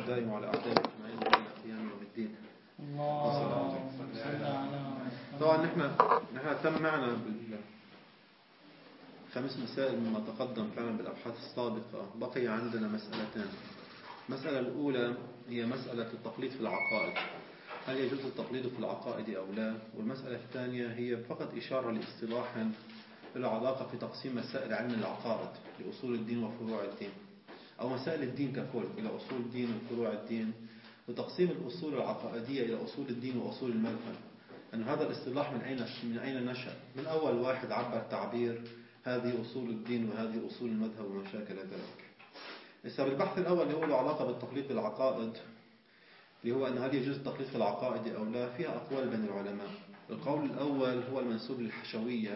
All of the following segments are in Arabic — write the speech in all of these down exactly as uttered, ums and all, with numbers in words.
أعدائي وعلى أعدائي أجمعين إلى قيام يوم الدين. طبعا نحن نحن تم معنا بالخمس مسائل مما تقدم فعلا بالأبحاث السابقة. بقي عندنا مسألتين. المسألة الأولى هي مسألة التقليد في العقائد، هل يجوز التقليد في العقائد أو لا؟ والمسألة الثانية هي فقط إشارة لاصطلاح له علاقة في تقسيم مسائل علم العقائد لأصول الدين وفروع الدين، أو مسائل الدين ككل إلى أصول الدين وفروع الدين، وتقسيم الأصول العقائدية إلى أصول الدين وأصول المذهب. أن هذا الاصطلاح من أين من أين نشأ؟ من أول واحد عبر تعبير هذه أصول الدين وهذه أصول المذهب وما شاكل ذلك. إذا بالبحث الأول اللي هو له علاقة بالتقليد بالعقائد، اللي هو أن هل يجوز التقليد في العقائد أو لا، فيها أقوال بين العلماء. القول الأول هو المنسوب للحشوية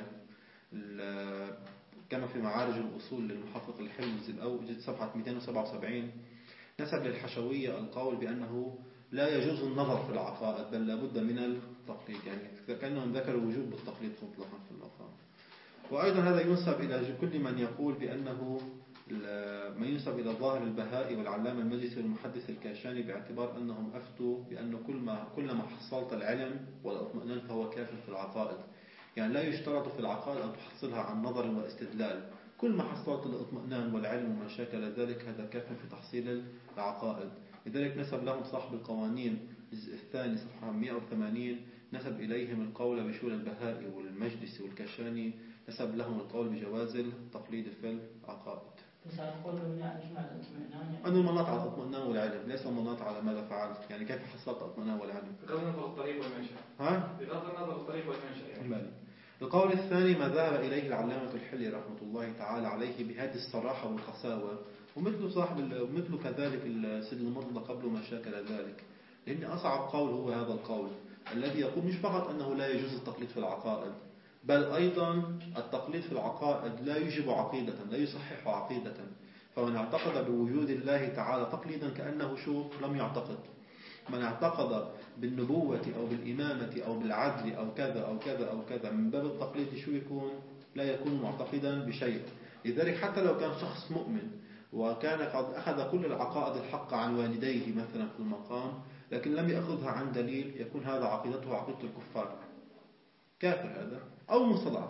كما في معارج الأصول للمحقق الحلمزي الأوجد صفحة مئتين وسبعة وسبعين، نسب للحشوية القول بأنه لا يجوز النظر في العقائد بل لابد من التقليد، يعني كأنهم ذكروا وجوب التقليد مطلقا في المقام. وأيضا هذا ينسب إلى كل من يقول بأنه ما ينسب إلى ظاهر البهائي والعلامة المجلسي والمحدث الكاشاني باعتبار أنهم أفتوا بأن كل ما كلما حصلت العلم والاطمئنان فهو كاف في العقائد، يعني لا يشترط في العقائد أن تحصلها عن نظر واستدلال، كل ما حصلت الاطمئنان والعلم وما شاكل ذلك هذا كاف في تحصيل العقائد. لذلك نسب لهم صاحب القوانين الجزء الثاني صفحة مئة وثمانين، نسب إليهم القول بشؤون البهائي والمجلسي والكاشاني، نسب لهم القول بجواز التقليد في العقائد. أنه المناط على الاطمئنان والعلم، ليس المناط على ماذا فعلت، يعني كيف حصلت الاطمئنان والعلم بغض النظر الطريق والمنشأ. ها؟ بغض النظر الطريق والمنشأ يعني. القول الثاني ما ذهب إليه العلامة الحلي رحمة الله تعالى عليه بهذه الصراحة والقساوة، ومثل صاحب مثل كذلك السيد المرتضى قبل ما شاكل ذلك، لأن أصعب قول هو هذا القول الذي يقول مش فقط أنه لا يجوز التقليد في العقائد، بل أيضا التقليد في العقائد لا يجب عقيدة، لا يصحح عقيدة. فمن اعتقد بوجود الله تعالى تقليدا كأنه شو لم يعتقد. من اعتقد بالنبوة أو بالإمامة أو بالعدل أو كذا أو كذا أو كذا من باب التقليد شو يكون؟ لا يكون معتقدا بشيء. لذلك حتى لو كان شخص مؤمن وكان قد أخذ كل العقائد الحق عن والديه مثلا في المقام، لكن لم يأخذها عن دليل، يكون هذا عقيدته عقيدة الكفار، كافر هذا أو مستضعف.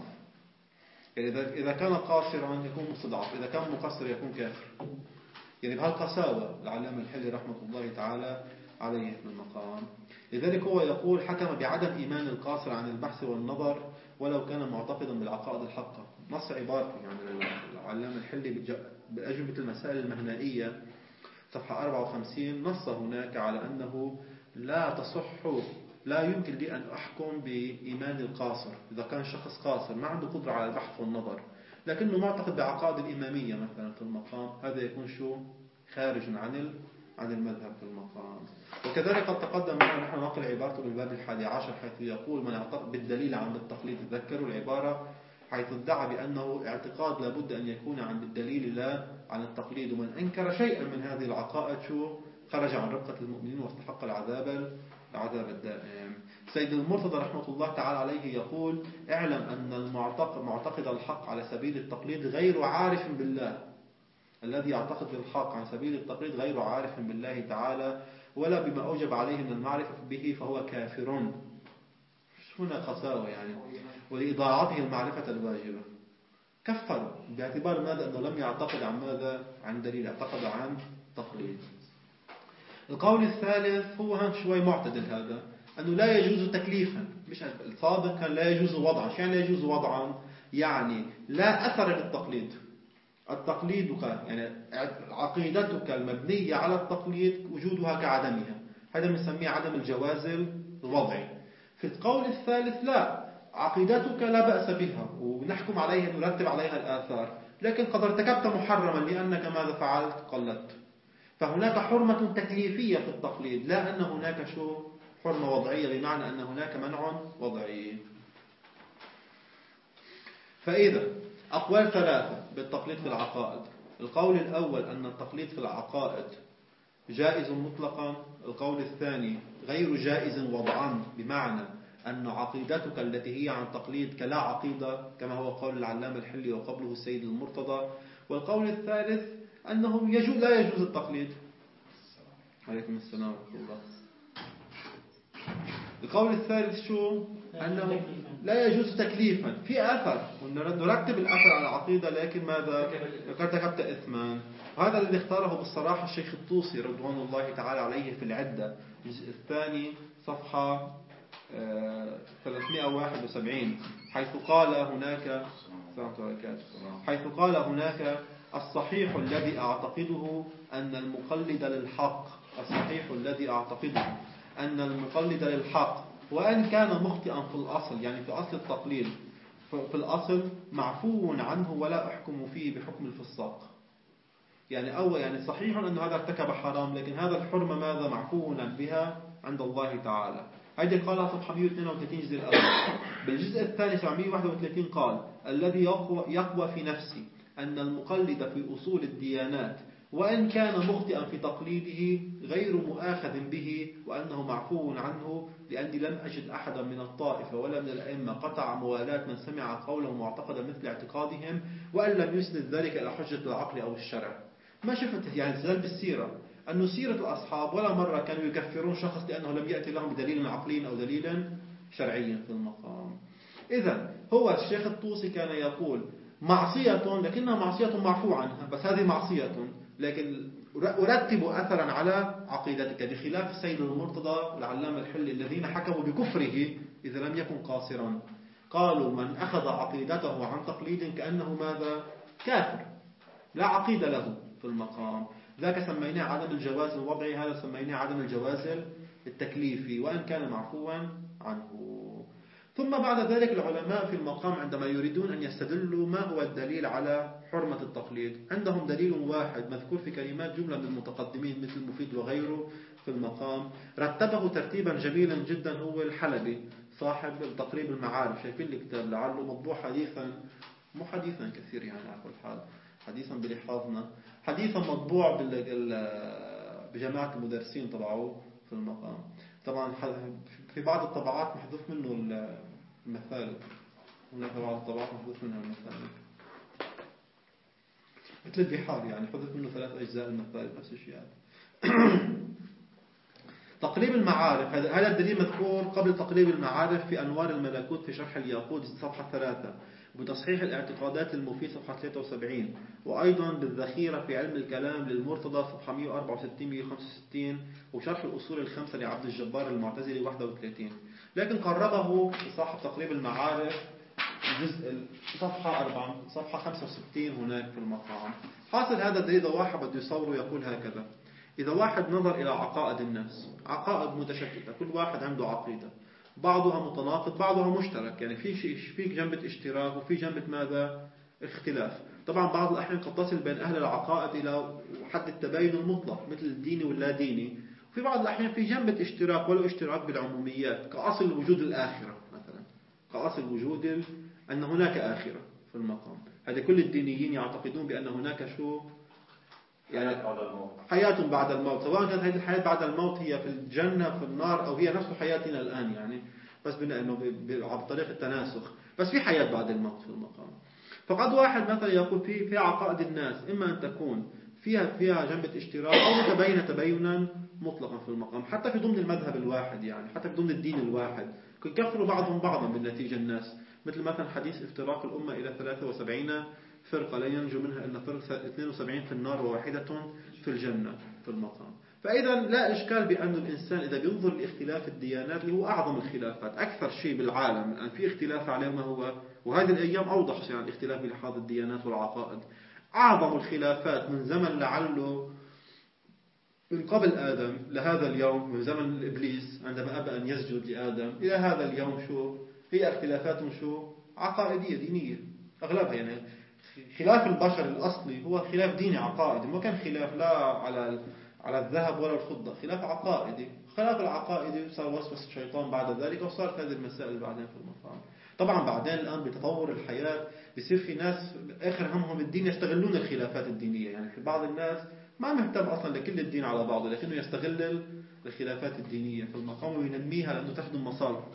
يعني إذا كان قاصرا يكون مستضعف، إذا كان مقصر يكون كافر. يعني بهالقساوة العلامة الحلي رحمة الله تعالى عليه في المقام. لذلك هو يقول حكم بعدم إيمان القاصر عن البحث والنظر ولو كان معتقدا بالعقائد الحقة. نص عبارته يعني العلامة الحلي بأجوبة المسائل المهنائية صفحة أربعة وخمسين، نص هناك على أنه لا تصح، لا يمكن لي أن أحكم بإيمان القاصر إذا كان شخص قاصر ما عنده قدرة على البحث والنظر لكنه معتقد بعقائد الإمامية مثلا في المقام، هذا يكون شو خارج عن عن المذهب في المقام. وكذلك قد تقدم معنا نحن نقل عبارته بالباب الحادي عشر حيث يقول من اعتقد بالدليل عن التقليد، تذكروا العبارة حيث ادعى بأنه اعتقاد لابد أن يكون عن الدليل لا عن التقليد، ومن أنكر شيئا من هذه العقائد شو خرج عن ربقة المؤمنين واستحق العذاب العذاب الدائم. سيد المرتضى رحمة الله تعالى عليه يقول اعلم أن المعتقد معتقد الحق على سبيل التقليد غير عارف بالله، الذي يعتقد بالحق عن سبيل التقليد غير عارف بالله تعالى ولا بما أوجب عليه من المعرفة به فهو كافر. هنا قساوة يعني، ولإضاعته المعرفة الواجبة كفر باعتبار ماذا؟ أنه لم يعتقد عن ماذا؟ عن دليل، اعتقد عن تقليد. القول الثالث هو هم شوي معتدل، هذا أنه لا يجوز تكليفا، مش السابق كان لا يجوز وضعا. شو يعني لا يجوز وضعا؟ يعني لا أثر للتقليد، التقليد يعني عقيدتك المبنية على التقليد وجودها كعدمها، هذا بنسميه عدم الجواز الوضعي. في القول الثالث لا، عقيدتك لا بأس بها ونحكم عليها نرتب عليها الآثار، لكن قد ارتكبت محرما لأنك ماذا فعلت؟ قلدت. فهناك حرمة تكليفية في التقليد، لا أن هناك شو حرمة وضعية بمعنى أن هناك منع وضعي. فإذا أقوال ثلاثة بالتقليد في العقائد. القول الأول أن التقليد في العقائد جائز مطلقا. القول الثاني غير جائز وضعا بمعنى أن عقيدتك التي هي عن تقليد كلا عقيدة كما هو قول العلامة الحلي وقبله السيد المرتضى. والقول الثالث أنه يجوز لا يجوز التقليد. عليكم السلام ورحمة الله. القول الثالث شو؟ أنه لا يجوز تكليفا في أثر، ونرتب الأثر على العقيدة، لكن ماذا؟ ارتكبت إثما. وهذا الذي اختاره بالصراحة الشيخ الطوسي رضوان الله تعالى عليه في العدة، الجزء الثاني صفحة ثلاثمائة وواحد وسبعين، حيث قال هناك حيث قال هناك الصحيح الذي أعتقده أن المقلد للحق الصحيح الذي أعتقده أن المقلد للحق وأن كان مخطئا في الأصل، يعني في أصل التقليد، في الأصل معفو عنه ولا أحكم فيه بحكم الفساق. يعني أول يعني صحيح أن هذا ارتكب حرام، لكن هذا الحرمة ماذا؟ معفو بها عند الله تعالى. هذه قالها صفحة مئة واثنين وثلاثين جزء الأول. بالجزء الثاني سبعمائة وواحد وثلاثين قال الذي يقوى, يقوى في نفسي أن المقلد في أصول الديانات وإن كان مخطئا في تقليده غير مؤاخذ به، وأنه معفو عنه، لأني لم أجد أحدا من الطائفة ولا من الأئمة قطع موالاة من سمع قولهم واعتقد مثل اعتقادهم، وأن لم يسند ذلك إلى حجة العقل أو الشرع. ما شفت يعني زال بالسيرة أن سيرة الأصحاب ولا مرة كانوا يكفرون شخص لأنه لم يأتي لهم بدليل عقلي أو دليل شرعي في المقام. إذا هو الشيخ الطوسي كان يقول معصية لكنها معصية معفو عنها، بس هذه معصية لكن أرتب أثرا على عقيدتك، بخلاف السيد المرتضى والعلامة الحلي الذين حكموا بكفره إذا لم يكن قاصرا. قالوا من أخذ عقيدته عن تقليد كأنه ماذا؟ كافر لا عقيدة له في المقام. ذاك سميناه عدم الجواز الوضعي، هذا سميناه عدم الجواز التكليفي وأن كان معفوا عنه. ثم بعد ذلك العلماء في المقام عندما يريدون أن يستدلوا ما هو الدليل على حرمة التقليد، عندهم دليل واحد مذكور في كلمات جملة من المتقدمين مثل المفيد وغيره في المقام، رتبه ترتيبا جميلا جدا هو الحلبي صاحب تقريب المعارف. شايفين الكتاب لعله مطبوع حديثا، مو حديثا كثير يعني على كل حال، حديثا بلحاظنا، حديثا مطبوع بجماعة المدرسين طبعوه في المقام. طبعا في بعض الطبعات محذوف منه المثالب، هناك بعض الطبعات محذوف منها المثالب مثل البحار، يعني حذف منه ثلاث أجزاء المثالب نفس الشيء. تقريب المعارف هذا الدليل مذكور قبل تقريب المعارف في أنوار الملكوت في شرح الياقوت صفحة ثلاثة، بتصحيح الاعتقادات المفيد صفحة ثلاثة وسبعين، وأيضا بالذخيرة في علم الكلام للمرتضى صفحة مئة وأربعة وستين مئة وخمسة وستين، وشرح الأصول الخمسة لعبد الجبار المعتزلي واحد وثلاثين. لكن قربه صاحب تقريب المعارف جزء صفحة أربعة صفحة خمسة وستين هناك في المقام. حاصل هذا الدليل إذا واحد بده يصوره يقول هكذا: إذا واحد نظر إلى عقائد الناس، عقائد متشتتة، كل واحد عنده عقيدة، بعضها متناقض بعضها مشترك، يعني في شيء في جنبة اشتراك وفي جنبة ماذا؟ اختلاف. طبعا بعض الأحيان قد تصل بين أهل العقائد إلى حد التباين المطلق مثل الديني واللا ديني، وفي بعض الأحيان في جنبة اشتراك ولو اشتراك بالعموميات كأصل وجود الآخرة مثلا، كأصل وجود ال... أن هناك آخرة في المقام. هذا كل الدينيين يعتقدون بأن هناك شو؟ يعني حياة بعد الموت، سواء كانت هذه الحياة بعد الموت هي في الجنة في النار أو هي نفس حياتنا الآن، يعني بس بأنه بطريقة التناسخ، بس في حياة بعد الموت في المقام. فقد واحد مثلا يقول في في عقائد الناس إما أن تكون فيها فيها جنبة اشتراك أو متباينة تباينا مطلقا في المقام، حتى في ضمن المذهب الواحد، يعني حتى في ضمن الدين الواحد يكفروا بعضهم بعضا بالنتيجة الناس، مثل مثلا حديث افتراق الأمة إلى ثلاثة وسبعين فرقة لا ينجو منها إلا فرقة اثنين وسبعين في النار وواحدة في الجنة في المقام. فإذا لا إشكال بأن الإنسان إذا بينظر لاختلاف الديانات اللي هو أعظم الخلافات، أكثر شيء بالعالم الآن في اختلاف عليه ما هو، وهذه الأيام أوضح شيء عن الاختلاف بلحاظ الديانات والعقائد. أعظم الخلافات من زمن لعله من قبل آدم لهذا اليوم، من زمن إبليس عندما أبى أن يسجد لآدم إلى هذا اليوم، شو هي اختلافات شو عقائدية دينية أغلبها. يعني خلاف البشر الأصلي هو خلاف ديني عقائدي، ما كان خلاف لا على على الذهب ولا الفضة، خلاف عقائدي. خلاف العقائدي صار وسوس الشيطان بعد ذلك وصارت هذه المسائل بعدين في المقام. طبعا بعدين الآن بتطور الحياة بيصير في ناس آخر همهم الدين يستغلون الخلافات الدينية، يعني في بعض الناس ما مهتم أصلا لكل الدين على بعضه، لكنه يستغل الخلافات الدينية في المقام وينميها لأنه تخدم مصالحه.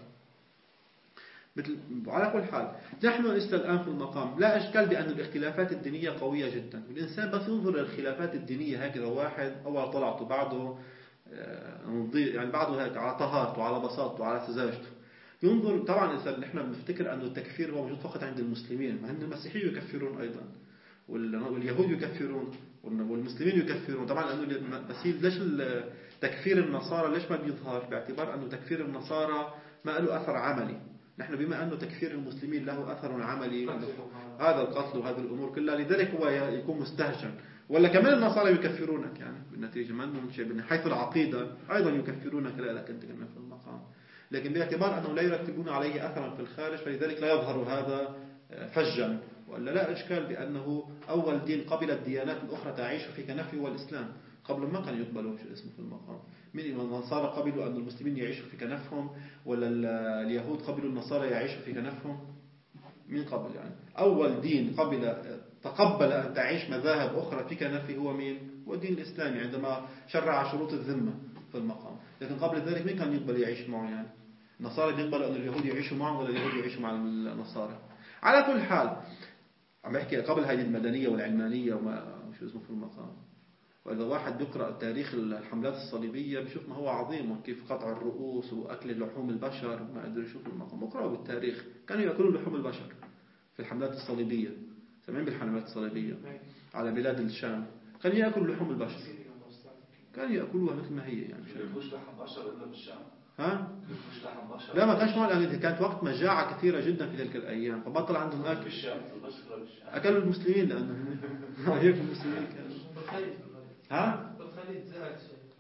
مثل على كل حال نحن لسه الآن في المقام لا إشكال بأن الاختلافات الدينية قوية جدا، والإنسان بس ينظر للخلافات الدينية هكذا، واحد أول طلعته بعده يعني بعضه هيك على طهارته وعلى بساطته وعلى سذاجته ينظر. طبعا إذا نحن بنفتكر أنه التكفير هو موجود فقط عند المسلمين، ما أن المسيحيين يكفرون أيضا واليهود يكفرون والمسلمين يكفرون طبعا. لأنه بس ليش تكفير النصارى ليش ما بيظهر؟ باعتبار أنه تكفير النصارى ما له أثر عملي. نحن بما أنه تكفير المسلمين له أثر عملي، هذا القتل وهذه الأمور كلها، لذلك هو يكون مستهجن. ولا كمان النصارى يكفرونك يعني بالنتيجة ما عندهم شيء من حيث العقيدة، أيضا يكفرونك لا لك أنت كنا في المقام، لكن باعتبار أنه لا يرتبون عليه أثرا في الخارج فلذلك لا يظهر هذا فجا. ولا لا إشكال بأنه أول دين قبل الديانات الأخرى تعيش في كنفه والإسلام. قبل ما كان يقبلوا شيء اسمه في المقام. من النصارى قبلوا أن المسلمين يعيشوا في كنفهم، ولا اليهود قبلوا النصارى يعيشوا في كنفهم؟ من قبل يعني أول دين قبل تقبل أن تعيش مذاهب أخرى في كنفه هو مين؟ هو الدين الإسلامي عندما شرع شروط الذمة في المقام. لكن قبل ذلك مين كان يقبل يعيش معه؟ يعني النصارى بيقبلوا أن اليهود يعيشوا معهم ولا اليهود يعيشوا مع النصارى؟ على كل حال عم بحكي قبل هذه المدنية والعلمانية وما شو اسمه في المقام. وإذا واحد بيقرأ تاريخ الحملات الصليبية بيشوف ما هو عظيم، وكيف قطع الرؤوس وأكل لحوم البشر ما قدر يشوف المقام. اقرأوا بالتاريخ كانوا يأكلوا لحوم البشر في الحملات الصليبية. سمعين بالحملات الصليبية على بلاد الشام كانوا يأكلوا لحوم البشر، كانوا يأكلوها مثل ما هي يعني. مش لحم بشر إلا بالشام. ها؟ مش لحم بشر. لا ما كانش معه، لأن كانت وقت مجاعة كثيرة جدا في تلك الأيام فبطل عندهم أكل. بالشام في البشرة بالشام. أكلوا المسلمين لأنه هيك المسلمين كانوا. ها؟ بالخليج زاد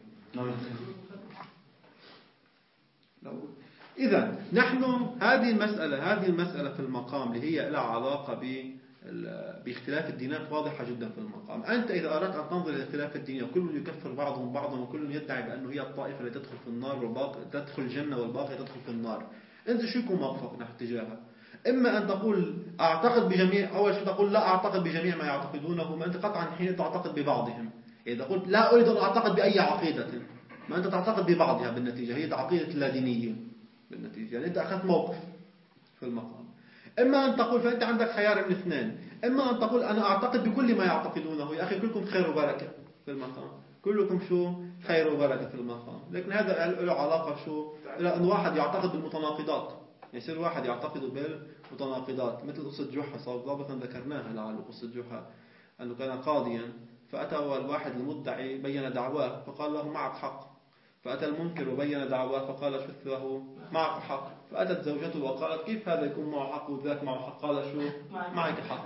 شيء. إذا نحن هذه المسألة هذه المسألة في المقام اللي هي لها علاقة ب باختلاف الدينات واضحة جدا في المقام. أنت إذا أردت أن تنظر إلى اختلاف الدين وكل يكفر بعضهم بعضا وكل يدعي بأنه هي الطائفة التي تدخل في النار والباقي تدخل الجنة والباقي تدخل في النار، أنت شو يكون موقفك نحو اتجاهها؟ إما أن تقول أعتقد بجميع، أول شيء تقول لا أعتقد بجميع ما يعتقدونه، ما أنت قطعا حين تعتقد ببعضهم. إذا قلت لا أريد أن أعتقد بأي عقيدة، ما أنت تعتقد ببعضها بالنتيجة، هي عقيدة اللادينيين بالنتيجة، يعني أنت أخذت موقف في المقام. إما أن تقول فأنت عندك خيار من اثنين، إما أن تقول أنا أعتقد بكل ما يعتقدونه، يا أخي كلكم خير وبركة في المقام، كلكم شو خير وبركة في المقام. لكن هذا له علاقة شو إلى أن واحد يعتقد بالمتناقضات، يصير واحد يعتقد بالمتناقضات مثل قصة جحا ضابطا ذكرناها لعله قصة جحا أنه كان قاضيا فأتى الواحد المدعي بين دعواه فقال له معك حق، فأتى المنكر وبين دعواه فقال شفت له معك حق، فأتت زوجته وقالت كيف هذا يكون معه حق وذاك معه حق؟ قال شو معك حق.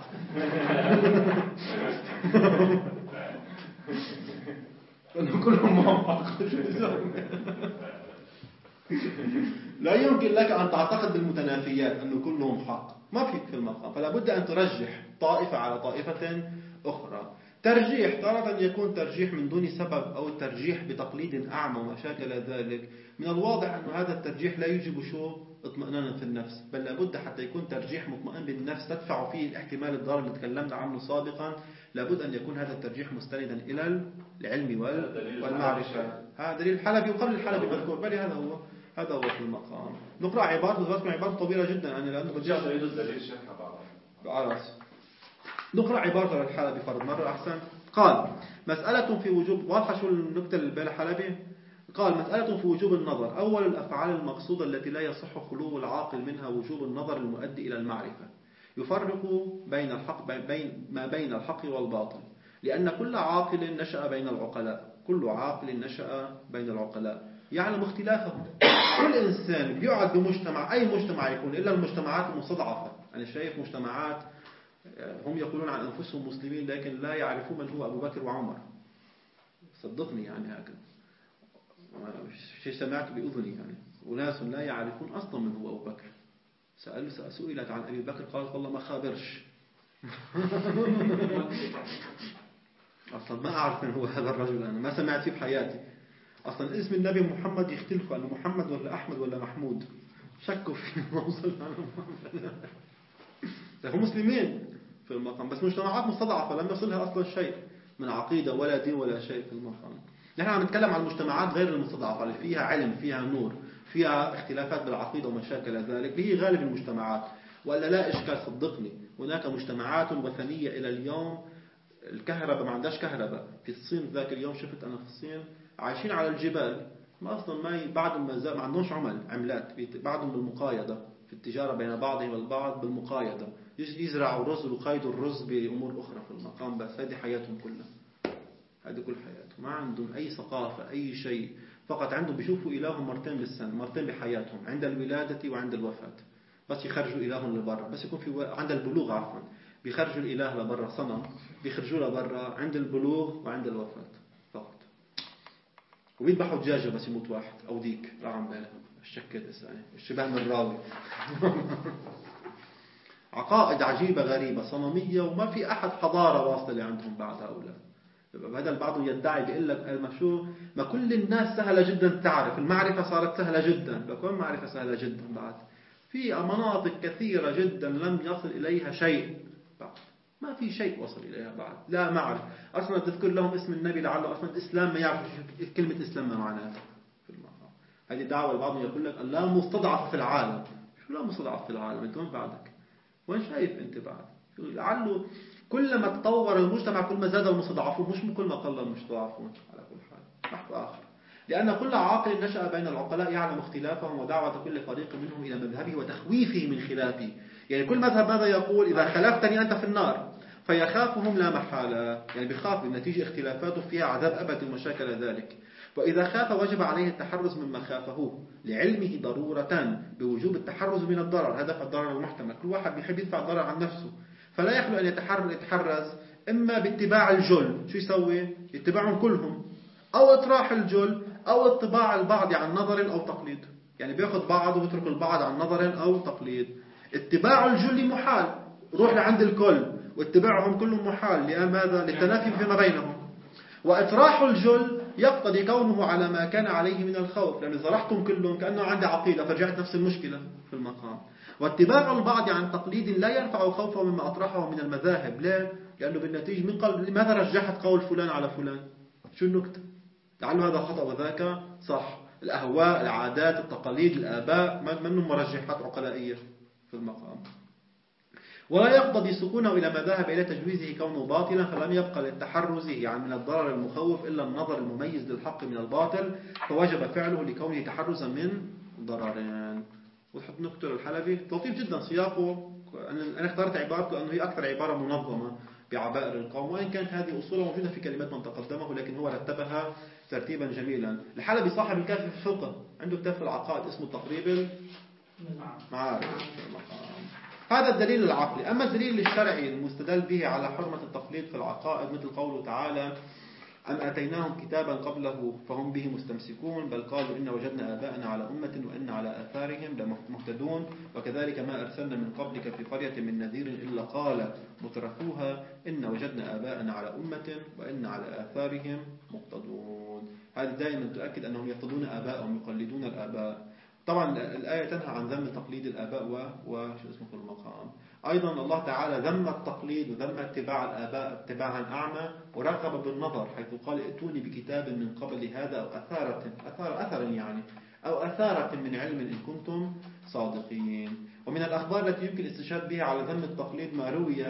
فإنه كلهم معهم حق. لا يمكن لك أن تعتقد بالمتنافيات أنه كلهم حق، ما فيك في المقام. فلا بد أن ترجح طائفة على طائفة أخرى. ترجيح تارة يكون ترجيح من دون سبب أو الترجيح بتقليد أعمى وما شاكل ذلك. من الواضح أن هذا الترجيح لا يوجب شو اطمئنانا في النفس، بل لابد حتى يكون ترجيح مطمئن بالنفس تدفع فيه الاحتمال الضار اللي تكلمنا عنه سابقا، لابد أن يكون هذا الترجيح مستندا إلى العلم والمعرفة. هذا دليل الحلبي وقبل الحلبي مذكور، بل هذا هو هذا هو في المقام. نقرأ عبارة نذكر عبارة طويلة جدا يعني لأنه برجع الدليل شرحها بعرف. نقرأ عبارة الحلبي فرد مرة أحسن. قال مسألة في وجوب، واضحة شو النكتة اللي بين الحلبي؟ قال مسألة في وجوب النظر. أول الأفعال المقصودة التي لا يصح خلو العاقل منها وجوب النظر المؤدي إلى المعرفة. يفرق بين الحق بين ما بين الحق والباطل، لأن كل عاقل نشأ بين العقلاء، كل عاقل نشأ بين العقلاء يعلم اختلافهم. كل إنسان بيقعد بمجتمع، أي مجتمع يكون إلا المجتمعات المستضعفة. أنا شايف مجتمعات هم يقولون عن أنفسهم مسلمين لكن لا يعرفون من هو أبو بكر وعمر، صدقني يعني هكذا شيء سمعت بأذني يعني، وناس لا يعرفون أصلا من هو أبو بكر. سأل سئلت عن أبي بكر قالت والله ما خابرش. أصلا ما أعرف من هو هذا الرجل، أنا ما سمعت فيه بحياتي. أصلا اسم النبي محمد يختلف أنه محمد ولا أحمد ولا محمود، شكوا فيه ما وصل على محمد. هم مسلمين في المقام بس مجتمعات مستضعفة لم يصلها أصلا شيء من عقيدة ولا دين ولا شيء في المقام. نحن عم نتكلم عن المجتمعات غير المستضعفة اللي فيها علم، فيها نور، فيها اختلافات بالعقيدة ومشاكل ذلك، هي غالب المجتمعات. ولا لا إشكال صدقني، هناك مجتمعات وثنية إلى اليوم الكهرباء ما عندهاش كهرباء. في الصين ذاك اليوم شفت أنا في الصين عايشين على الجبال، ما أصلا ما ي... بعضهم ما, ما عندهمش عمل عملات، بعضهم بالمقايضة في التجارة بين بعضهم البعض بالمقايضة، يزرعوا رز ويقايدوا الرز بأمور أخرى في المقام، بس هذه حياتهم كلها، هذه كل حياتهم، ما عندهم أي ثقافة أي شيء، فقط عندهم بيشوفوا إلههم مرتين بالسنة، مرتين بحياتهم، عند الولادة وعند الوفاة، بس يخرجوا إلههم لبرا، بس يكون في و... عند البلوغ عفوا بيخرجوا الإله لبرا صنم، بيخرجوا لبرا عند البلوغ وعند الوفاة فقط، وبيذبحوا دجاجة بس يموت واحد أو ديك، لا عم بالهم الشكل الشبه من الراوي. عقائد عجيبة غريبة صنمية، وما في أحد حضارة واصلة عندهم بعد هؤلاء. هذا البعض يدعي بيقول لك ما شو ما كل الناس سهلة جدا تعرف، المعرفة صارت سهلة جدا، بكون معرفة سهلة جدا بعد في مناطق كثيرة جدا لم يصل إليها شيء بعد، ما في شيء وصل إليها بعد، لا معرف أصلا تذكر لهم اسم النبي لعله أصلا الإسلام ما يعرف كلمة إسلام ما معناها في المقام. هذه دعوة البعض يقول لك لا مستضعف في العالم، شو لا مستضعف في العالم أنت وين بعدك، وين شايف أنت بعد، لعله كلما تطور المجتمع كل ما زاد المستضعفون مش كل ما قل المستضعفون. على كل حال بحث آخر، لأن كل عاقل نشأ بين العقلاء يعلم اختلافهم ودعوة كل فريق منهم إلى مذهبه وتخويفه من خلافه، يعني كل مذهب ماذا يقول؟ إذا خالفتني أنت في النار، فيخافهم لا محالة، يعني بخاف نتيجة اختلافاته فيها عذاب أبدي ومشاكل ذلك، وإذا خاف وجب عليه التحرز مما خافه لعلمه ضرورة بوجوب التحرز من الضرر، هدف الضرر المحتمل، كل واحد بيحب يدفع الضرر عن نفسه، فلا يخلو أن يتحرز إما باتباع الجل، شو يسوي؟ يتبعهم كلهم، أو اطراح الجل، أو اتباع البعض عن نظر أو تقليد، يعني بياخذ بعض ويترك البعض عن نظر أو تقليد. اتباع الجل محال، روح لعند الكل، واتباعهم كلهم محال، لماذا؟ للتنافي فيما بينهم. وإطراح الجل يقتضي كونه على ما كان عليه من الخوف، لأن إذا رحتم كلهم كأنه عندي عقيدة فرجعت نفس المشكلة في المقام. واتباع البعض عن تقليد لا ينفع خوفه مما أطرحه من المذاهب، ليه؟ لأنه بالنتيجة من قلب لماذا رجحت قول فلان على فلان؟ شو النكتة؟ لعله هذا خطأ وذاك صح، الأهواء العادات التقاليد الآباء منهم مرجحات عقلائية في المقام. ولا يقتضي سكونه إلى ما ذهب إلى تجويزه كونه باطلا، فلم يبقى للتحرز يعني من الضرر المخوف إلا النظر المميز للحق من الباطل، فوجب فعله لكونه تحرزا من ضررين. وتحط نكتة الحلبي لطيف جدا سياقه، أنا اخترت عبارته لأنه هي أكثر عبارة منظمة بعبائر القوم، وإن كانت هذه أصولها موجودة في كلمات من تقدمه، لكن هو رتبها ترتيبا جميلا. الحلبي صاحب الكافي في الفقه، عنده كتاب في العقائد اسمه تقريب المعارف. هذا الدليل العقلي. أما الدليل الشرعي المستدل به على حرمة التقليد في العقائد مثل قوله تعالى أم آتيناهم كتابا قبله فهم به مستمسكون بل قالوا إن وجدنا آباءنا على أمة وإن على آثارهم لمهتدون وكذلك ما أرسلنا من قبلك في قرية من نذير إلا قال مترفوها إن وجدنا آباءنا على أمة وإن على آثارهم مقتدون. هذه دائما تؤكد أنهم يقتدون آباءهم يقلدون الآباء. طبعا الآية تنهى عن ذم تقليد الآباء وشو اسمه في المقام. أيضا الله تعالى ذم التقليد وذم اتباع الآباء اتباعا أعمى ورغب بالنظر، حيث قال ائتوني بكتاب من قبل هذا أو أثارة أثار أثرا يعني أو أثارة من علم إن كنتم صادقين. ومن الأخبار التي يمكن الاستشهاد بها على ذم التقليد ما روي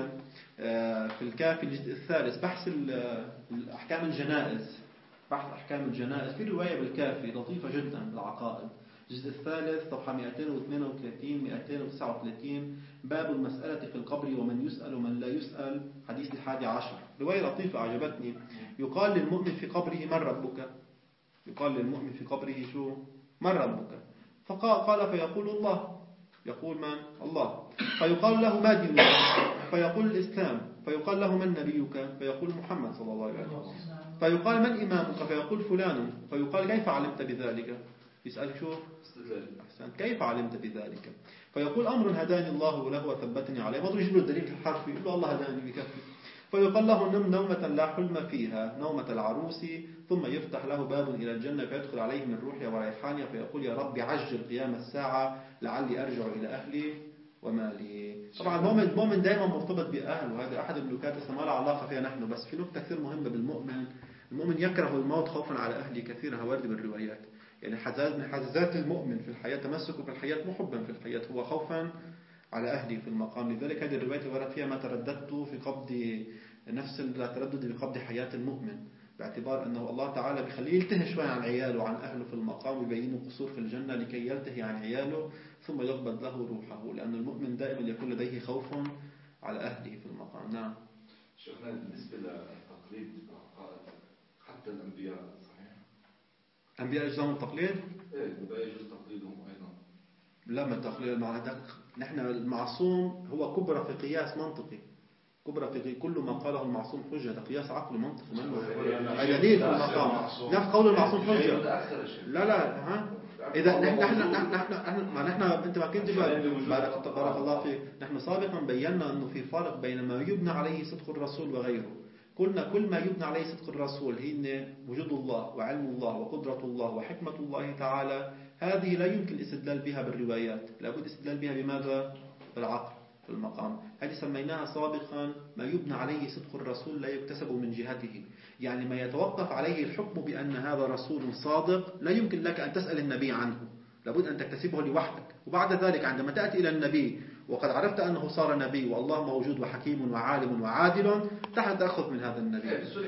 في الكافي الجزء الثالث بحث أحكام الجنائز، بحث أحكام الجنائز في رواية بالكافي لطيفة جدا بالعقائد، الجزء الثالث صفحة مئتين واثنين وثلاثين مئتين وتسعة وثلاثين باب المسألة في القبر ومن يسأل ومن لا يسأل، حديث الحادي عشر. رواية لطيفة أعجبتني، يقال للمؤمن في قبره من ربك، يقال للمؤمن في قبره شو من ربك، فقال قال فيقول الله، يقول من؟ الله، فيقال له ما دينك؟ فيقول الإسلام، فيقال له من نبيك؟ فيقول محمد صلى الله عليه وسلم، فيقال من إمامك؟ فيقول فلان، فيقال كيف علمت بذلك؟ يسأل شو؟ أحسن، كيف علمت بذلك؟ فيقول أمر هداني الله له وثبتني عليه، ما يجيب له الدليل الحرفي، يقول له الله هداني بكفي. فيقال له نم نومة لا حلم فيها نومة العروس، ثم يفتح له باب إلى الجنة فيدخل عليه من روحها وريحانها فيقول يا رب عجل قيام الساعة لعلي أرجع إلى أهلي ومالي. طبعا المؤمن المؤمن دائما مرتبط بأهله، وهذا أحد النكات ما له علاقة فيها نحن، بس في نكتة كثير مهمة بالمؤمن، المؤمن يكره الموت خوفا على أهله كثيرا، وارد بالروايات، يعني حزاز من حزازات المؤمن في الحياة تمسكه في الحياة محبا في الحياة هو خوفا على أهلي في المقام. لذلك هذه الرواية ورد فيها ما ترددت في قبض نفس التردد بقبض حياة المؤمن، باعتبار أنه الله تعالى بيخليه يلتهي شوي عن عياله وعن أهله في المقام ويبينه قصور في الجنة لكي يلتهي عن عياله ثم يقبض له روحه، لأن المؤمن دائما يكون لديه خوف على أهله في المقام. نعم. شيخنا بالنسبة لتقليد العقائد حتى الأنبياء صحيح؟ أنبياء يجوز لهم التقليد؟ إيه لا يجوز تقليدهم أيضا. لا من التقليد مع ذلك نحن المعصوم هو كبرى في قياس منطقي، كبرى في كل ما قاله المعصوم حجة، ده قياس عقلي منطقي منه دليل في المقام. نفس قول المعصوم حجة. لا لا ها إذا نحن نحن نحن نحن ما نحن أنت ما كنت بارك بارك الله فيك، نحن سابقا بينا أنه في فرق بين ما يبنى عليه صدق الرسول وغيره. قلنا كل ما يبنى عليه صدق الرسول هي وجود الله وعلم الله وقدرة الله وحكمة الله تعالى، هذه لا يمكن الاستدلال بها بالروايات، لابد الاستدلال بها بماذا؟ بالعقل في المقام. هذه سميناها سابقا ما يبنى عليه صدق الرسول لا يكتسب من جهته، يعني ما يتوقف عليه الحكم بأن هذا رسول صادق لا يمكن لك أن تسأل النبي عنه، لابد أن تكتسبه لوحدك. وبعد ذلك عندما تأتي إلى النبي وقد عرفت أنه صار نبي والله موجود وحكيم وعالم وعادل، تحت تأخذ من هذا النبي.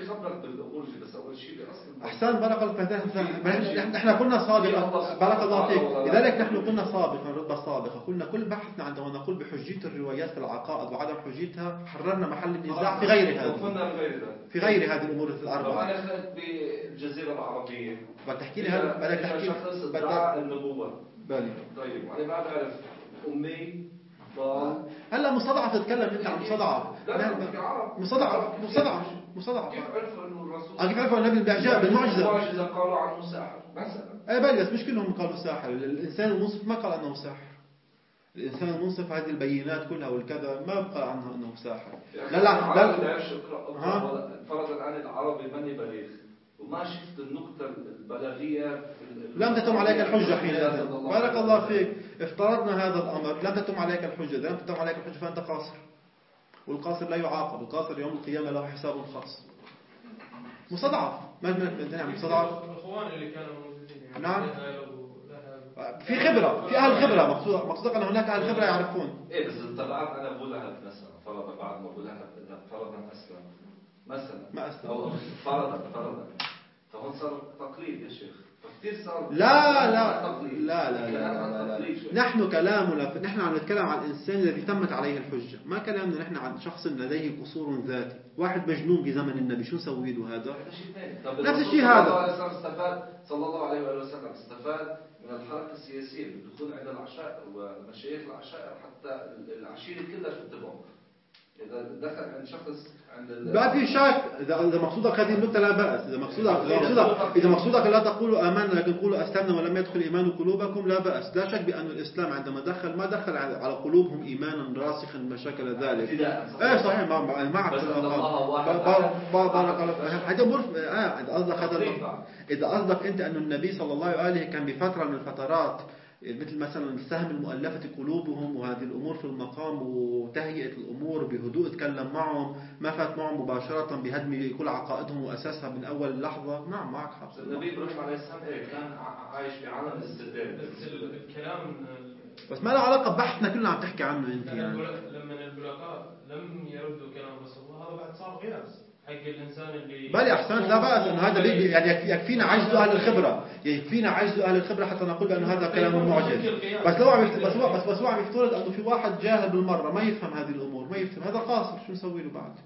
أحسن بارك الله فيك. نحن قلنا سابقا بارك الله فيك، لذلك نحن قلنا سابقا رتبة سابقة، قلنا كل بحثنا عندما نقول بحجية الروايات في العقائد وعدم حجيتها حررنا محل النزاع في غير هذا في غير هذه الأمور الأربعة. أنا أخذت بالجزيرة العربية بتحكي لي هل بدك تحكي بدعاء النبوة بالي. طيب أنا ما بعرف أمي هلا مستضعف تتكلم انت عن مستضعف مستضعف مستضعف مستضعف كيف عرفوا انه الرسول كيف عرفوا النبي باعجاب بالمعجزه المعجزه قالوا عنه ساحر مثلا؟ اي بل بس مش كلهم قالوا ساحر، الانسان المنصف ما قال انه ساحر، الانسان المنصف هذه البينات كلها والكذا ما بقى عنه انه ساحر. لا لا لا فرضا الان العربي ماني بليغ وما شفت النقطة البلاغية لم تتم عليك الحجة حينئذ. بارك الله فيك، افترضنا هذا الأمر لم تتم عليك الحجة، إذا لم تتم عليك الحجة فأنت قاصر، والقاصر لا يعاقب، القاصر يوم القيامة له حساب خاص. مستضعف ما نعم مستضعف. الإخوان اللي كانوا موجودين نعم في خبرة، في أهل خبرة، مقصود مقصود أن هناك أهل خبرة يعرفون. إيه بس طلعت أنا أبو لهب مثلا فرضا بعد ما أبو لهب فرضا أسلم مثلا ما أسلم أو فرضا فرضا فهون صار تقليد يا شيخ فكتير صار لا لا لا لا لا, لا. نحن كلامنا نحن عم نتكلم عن الإنسان الذي تمت عليه الحجة، ما كلامنا نحن عن شخص لديه قصور ذاتي، واحد مجنون بزمن النبي شو نسوي له هذا؟ نفس الشيء هذا. استفاد صلى الله عليه وآله وسلم استفاد من الحركة السياسية بالدخول عند العشائر ومشايخ العشائر حتى العشيرة كلها تتبعه. إذا دخل عند شخص عند لا في شك، إذا مقصودك هذه النقطة لا بأس، إذا مقصودك إذا مقصودك إذا مقصودك لا تقولوا آمنا لكن قولوا أسلمنا ولم يدخل إيمان قلوبكم لا بأس، لا شك بأن الإسلام عندما دخل ما دخل على قلوبهم إيمانا راسخا ما شكل ذلك. إيه صحيح ما معك. بارك الله فيك. هذا أمور آه إذا قصدك هذا إذا قصدك أنت أن النبي صلى الله عليه وآله كان بفترة من الفترات مثل مثلا السهم المؤلفة قلوبهم وهذه الأمور في المقام وتهيئة الأمور بهدوء تكلم معهم ما فات معهم مباشرة بهدم كل عقائدهم وأساسها من أول لحظة. نعم معك حق. النبي إبراهيم عليه السلام كان عايش في عالم الاستبداد بس الكلام بس ما له علاقة ببحثنا كلنا عم تحكي عنه أنت يعني. لما البلغاء لم يردوا كلام رسول الله هذا بعد صار قياس حق الإنسان اللي بل أحسنت لا بأس أن هذا يعني يكفينا عجز أهل الخبرة، يكفينا عجز أهل الخبرة حتى نقول بأن هذا كلام معجز. بس لو عم بس هو بس بس هو عم يفترض أنه في واحد جاهل بالمرة ما يفهم هذه الأمور ما يفهم هذا قاصر شو نسوي له بعد؟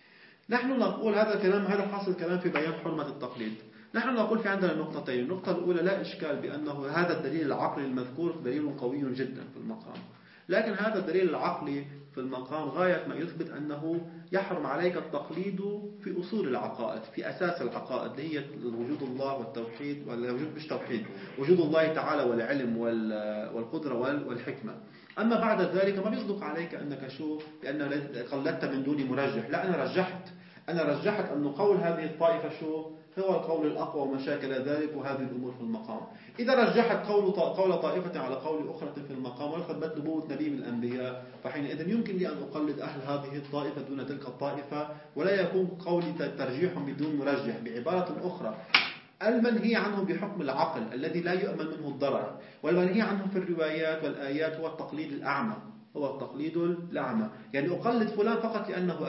نحن نقول هذا الكلام هذا حاصل كلام في بيان حرمة التقليد. نحن نقول في عندنا نقطتين، النقطة الأولى لا إشكال بأنه هذا الدليل العقلي المذكور دليل قوي جدا في المقام، لكن هذا الدليل العقلي في المقام غاية ما يثبت أنه يحرم عليك التقليد في أصول العقائد في أساس العقائد اللي هي وجود الله والتوحيد ولا وجود مش توحيد وجود الله تعالى والعلم والقدرة والحكمة. أما بعد ذلك ما بيصدق عليك أنك شو بأن قلدت من دون مرجح، لا أنا رجحت أنا رجحت أن قول هذه الطائفة شو هو القول الأقوى وما شاكل ذلك وهذه الأمور في المقام. إذا رجحت قول قول طائفة على قول أخرى في المقام وثبت نبوة نبي من الأنبياء فحينئذ يمكن لي أن أقلد أهل هذه الطائفة دون تلك الطائفة ولا يكون قولي ترجيح بدون مرجح. بعبارة أخرى المنهي عنه بحكم العقل الذي لا يؤمن منه الضرر، والمنهي عنه في الروايات والآيات هو التقليد الأعمى هو التقليد الأعمى، يعني أقلد فلان فقط لأنه أبي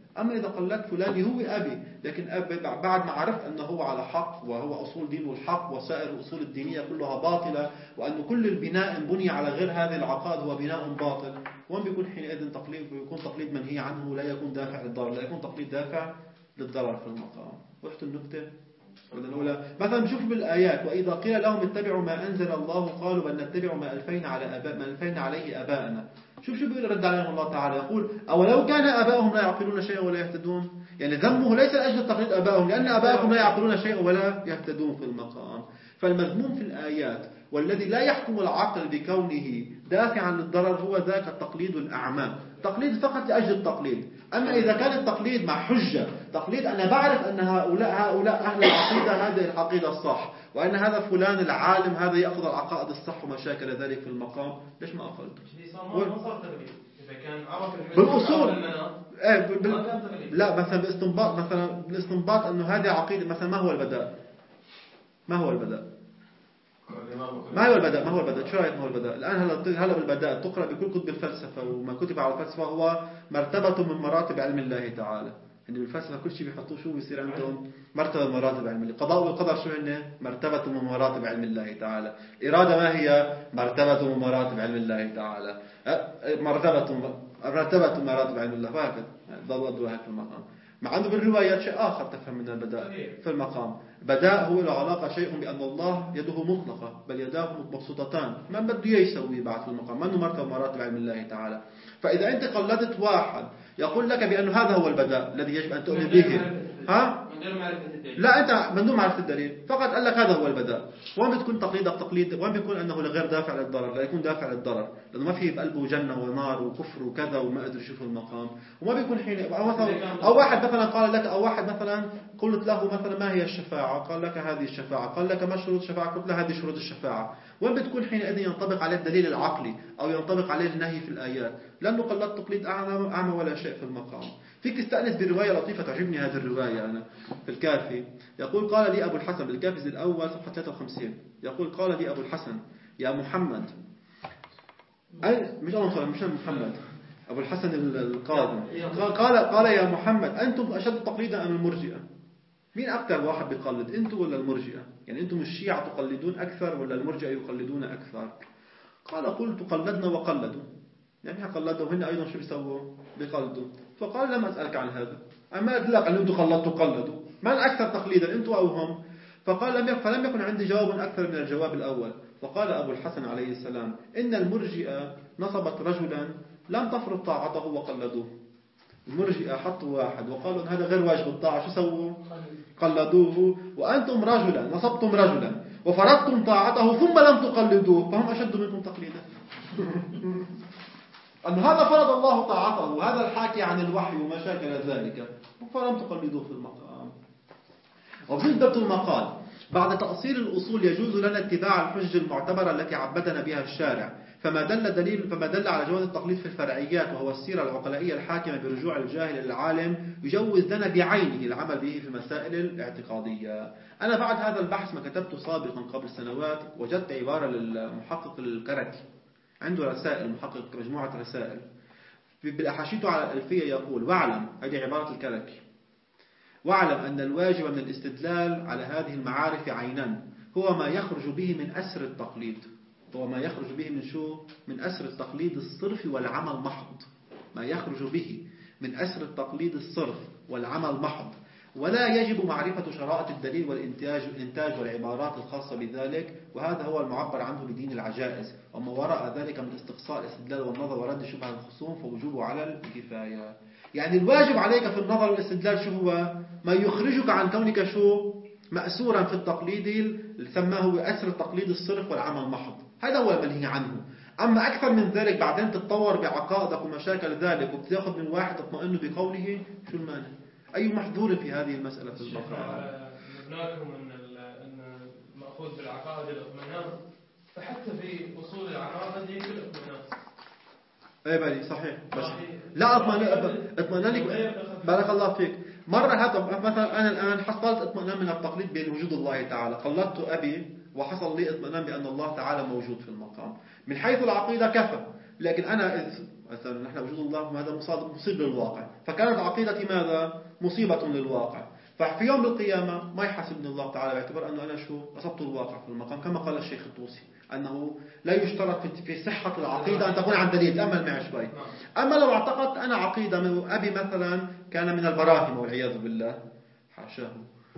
أما إذا قلدت فلان هو أبي، لكن أبي بعد ما عرفت أنه هو على حق وهو أصول دينه الحق وسائر الأصول الدينية كلها باطلة، وأن كل البناء بني على غير هذه العقائد هو بناء باطل، وان بيكون حينئذ تقليد، ويكون تقليد منهي عنه، لا يكون دافع للضرر، لا يكون تقليد دافع للضرر في المقام. وقت النكتة الأولى مثلا بشوف بالآيات وإذا قيل لهم اتبعوا ما أنزل الله قالوا بل نتبع ما ألفينا على أباء ما ألفينا عليه أباءنا. شوف شو بيقول رد عليهم الله تعالى، يقول أولو كان آباؤهم لا يعقلون شيئا ولا يهتدون. يعني ذمه ليس لأجل تقليد آبائهم، لأن آبائهم لا يعقلون شيئا ولا يهتدون في المقام. فالمذموم في الآيات والذي لا يحكم العقل بكونه دافعا للضرر هو ذاك التقليد الأعمى، تقليد فقط لأجل التقليد. أما إذا كان التقليد مع حجة، تقليد أنا بعرف أن هؤلاء هؤلاء أهل العقيدة هذه العقيدة الصح، وأن هذا فلان العالم هذا يأخذ العقائد الصح وما شاكل ذلك في المقام، ليش ما أقلت؟ ما صار تقليد. إذا كان عرف بالأصول إيه بال... لا مثلا باستنباط، مثلا بالاستنباط أنه هذه عقيدة، مثلا ما هو البداء؟ ما هو البداء؟ ما هو البداء؟ ما هو البداء؟ شو رأيك ما هو البداء؟ الآن هلا هلا بالبداء تقرأ بكل كتب الفلسفة، وما كتب على الفلسفة هو مرتبة من مراتب علم الله تعالى. يعني بالفلسفة كل شيء بيحطوه شو بيصير عندهم مرتبة من مراتب علم الله. القضاء والقدر شو هن؟ مرتبة من مراتب علم الله تعالى. الإرادة ما هي؟ مرتبة من مراتب علم الله تعالى. مرتبة مرتبة من مراتب علم الله. وهكذا ضلوا هيك في المقام. مع أنه بالروايات شيء آخر تفهم من البداء في المقام. بداء هو له علاقة شيء بأن الله يده مطلقة، بل يداه مبسوطتان، ما بده يسوي بعد في المقام، ما أنه مرتبة مراتب علم الله تعالى. فإذا أنت قلدت واحد يقول لك بأن هذا هو البداء الذي يجب أن تؤمن به، ها؟ لا أنت من دون معرفة الدليل، فقط قال لك هذا هو البداء. وين بتكون تقليدك تقليد؟ وين بيكون أنه غير دافع للضرر؟ لا يكون دافع للضرر، لأنه ما فيه بقلبه جنة ونار وكفر وكذا وما أدري شو في المقام. وما بيكون حين أو مثلا أو واحد مثلا قال لك، أو واحد مثلا قلت له مثلا ما هي الشفاعة؟ قال لك هذه الشفاعة. قال لك ما شروط الشفاعة؟ قلت له هذه شروط الشفاعة. وين بتكون حينئذ ينطبق عليه الدليل العقلي أو ينطبق عليه النهي في الآيات؟ لأنه قلت تقليد أعمى أعمى ولا شيء في المقام. فيك تستأنس برواية لطيفة تعجبني هذه الرواية أنا في الكافي. يقول قال لي أبو الحسن بالكافي الأول صفحة ثلاثة وخمسين، يقول قال لي أبو الحسن يا محمد، أي مش أبو الحسن مش محمد، أبو الحسن القاضي، قال قال يا محمد أنتم أشد تقليدا أم المرجئة؟ مين أكثر واحد بيقلد، أنتم ولا المرجئة؟ يعني أنتم الشيعة تقلدون أكثر ولا المرجئة يقلدون أكثر؟ قال قلت قلدنا وقلدوا، يعني قلدوا وهن أيضا شو بيسووا؟ بيقلدوا. فقال لم أسألك عن هذا، أما أدلك أن أنتم قلدتوا قلدوا، من أكثر تقليدا أنتم أو هم؟ فقال لم يكن فلم يكن عندي جواب أكثر من الجواب الأول. فقال أبو الحسن عليه السلام إن المرجئة نصبت رجلا لم تفرض طاعته وقلدوه. المرجئة حطوا واحد وقالوا إن هذا غير واجب الطاعة، شو سووا؟ قلدوه. وأنتم رجلا نصبتم رجلا وفرضتم طاعته ثم لم تقلدوه، فهم أشد منكم تقليدا. أن هذا فرض الله طاعته وهذا الحاكي عن الوحي وما شاكل ذلك، فلم تقلدوه في المقام. وبجدة المقال بعد تأصيل الأصول يجوز لنا اتباع الحجة المعتبرة التي عبدنا بها الشارع، فما دل دليل فما دل على جواز التقليد في الفرعيات وهو السيرة العقلائية الحاكمة برجوع الجاهل للعالم يجوز لنا بعينه العمل به في المسائل الاعتقادية. أنا بعد هذا البحث ما كتبته سابقا قبل سنوات وجدت عبارة للمحقق الكركي، عنده رسائل، محقق مجموعة رسائل بالأحاشيته على الألفية، يقول واعلم، هذه عبارة الكركي، واعلم أن الواجب من الاستدلال على هذه المعارف عينان، هو ما يخرج به من أسر التقليد، هو ما يخرج به من شو؟ من أسر التقليد الصرف والعمل محض، ما يخرج به من أسر التقليد الصرف والعمل محض. ولا يجب معرفة شرائط الدليل والإنتاج الإنتاج والعبارات الخاصة بذلك، وهذا هو المعبر عنه بدين العجائز، وما وراء ذلك من استقصاء الاستدلال والنظر ورد شبه الخصوم فوجوبه على الكفاية. يعني الواجب عليك في النظر والاستدلال شو هو؟ ما يخرجك عن كونك شو؟ مأسورا في التقليد اللي سماه أسر التقليد الصرف والعمل محض، هذا هو المنهي عنه. أما أكثر من ذلك بعدين تتطور بعقائدك ومشاكل ذلك وبتاخذ من واحد تطمئن بقوله، شو المانع؟ أي محذور في هذه المسألة في البقرة؟ مبناكم أن المأخوذ بالعقائد الاطمئنان، فحتى في أصول العقائد يكون الاطمئنان. ايه بلي صحيح، بس لا اطمئنان اطمئنان بارك الله فيك. مرة هذا مثلا أنا الآن حصلت اطمئنان من التقليد بين وجود الله تعالى، قلدت أبي وحصل لي اطمئنان بأن الله تعالى موجود في المقام. من حيث العقيدة كفى، لكن أنا مثلا نحن وجود الله هذا مصاب مصيب للواقع، فكانت عقيدتي ماذا؟ مصيبة للواقع. ففي يوم القيامة ما يحاسبني الله تعالى باعتبار أنه أنا شو أصبت الواقع في المقام، كما قال الشيخ الطوسي أنه لا يشترط في صحة العقيدة أن تكون عن دليل. تأمل معي شوي. أما لو اعتقدت أنا عقيدة من أبي مثلا كان من البراهمة والعياذ بالله، حاشاه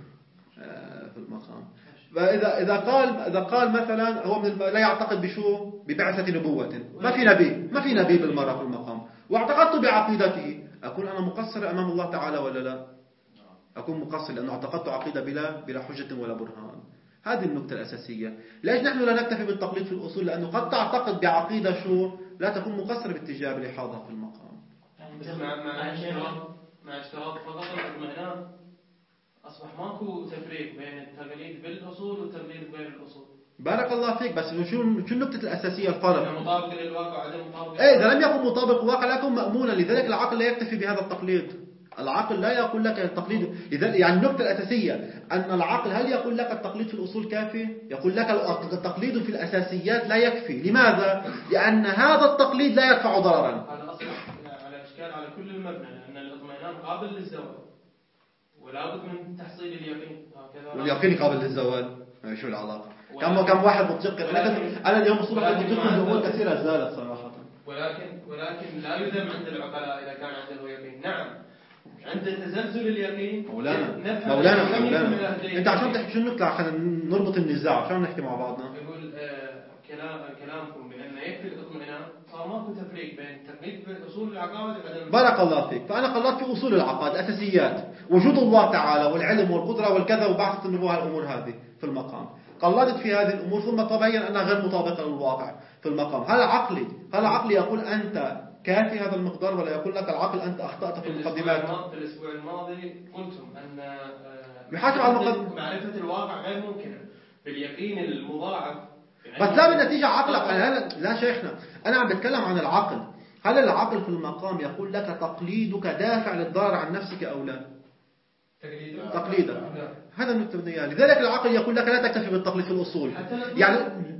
في المقام، فإذا إذا قال إذا قال مثلا هو من لا يعتقد بشو؟ ببعثة نبوة، ما في نبي ما في نبي بالمرة في المقام، واعتقدت بعقيدته، أكون أنا مقصر أمام الله تعالى ولا لا؟ أكون مقصر لأنه اعتقدت عقيدة بلا بلا حجة ولا برهان. هذه النقطة الأساسية. ليش نحن لا نكتفي بالتقليد في الأصول؟ لأنه قد تعتقد بعقيدة شو لا تكون مقصر باتجاه بلحاظها في المقام. مع مع اشتراط مع اشتراط فقط الاطمئنان، أصبح ماكو تفريق بين التقليد بالأصول والتقليد غير الأصول. بارك الله فيك، بس شو شو النقطة الأساسية الفرق؟ مطابق للواقع وعدم مطابق. إيه إذا لم يكن مطابق للواقع لا يكون مأمونا، لذلك العقل لا يكتفي بهذا التقليد. العقل لا يقول لك التقليد، لذلك يعني النقطة الأساسية أن العقل هل يقول لك التقليد في الأصول كافي؟ يقول لك التقليد في الأساسيات لا يكفي. لماذا؟ لأن هذا التقليد لا يدفع ضررا. هذا أصبح على إشكال على كل المبنى، لأن الاطمئنان قابل للزوال ولا بد من تحصيل اليقين. واليقين قابل للزوال، شو العلاقة؟ كم كم واحد متيقن. أنا أنا اليوم الصبح كنت متيقن بأمور كثيرة زالت صراحة. ولكن ولكن لا يذم عند العقلاء إذا كان عنده يقين. نعم عند تزلزل اليقين. مولانا مولانا مولانا أنت عشان تحكي شو النقطة عشان نربط النزاع عشان نحكي مع بعضنا. يقول آه كلام كلامكم بأن يكفي الاطمئنان، صار ماكو تفريق بين التقليد بأصول العقائد وعدم. بارك الله فيك. فأنا قلت في أصول العقائد أساسيات وجود الله تعالى والعلم والقدرة والكذا وبعثة النبوة، الأمور هذه في المقام قلدت في هذه الأمور، ثم تبين أنها غير مطابقة للواقع في المقام. هل عقلي هل عقلي يقول أنت كافي هذا المقدار، ولا يقول لك العقل أنت أخطأت في المقدمات؟ في الأسبوع الماضي قلتم أن يحاسب على المقدمات. معرفة الواقع غير ممكنة باليقين المضاعف. بس لا بالنتيجة عقلك. أنا لا شيخنا، أنا عم بتكلم عن العقل. هل العقل في المقام يقول لك تقليدك دافع للضرر عن نفسك أو لا؟ تقليدك هذا النقطة البديهية. لذلك العقل يقول لك لا تكتفي بالتقليد في الأصول. يعني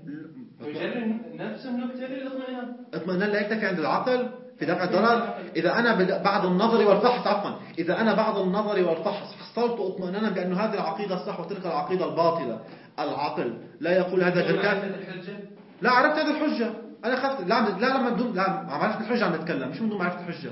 يجرب نفس النقطة للاطمئنان. اطمئنان لا يكتفي عند العقل في دفع الضرر. إذا أنا بعد النظر والفحص عفوا إذا أنا بعد النظر والفحص حصلت اطمئنانا بأن هذه العقيدة الصح وتلك العقيدة الباطلة، العقل لا يقول هذا غير كافي. لا عرفت هذه الحجة. أنا خفت لا لا لما بدون لا معرفة الحجة عم نتكلم، مش من دون معرفة الحجة.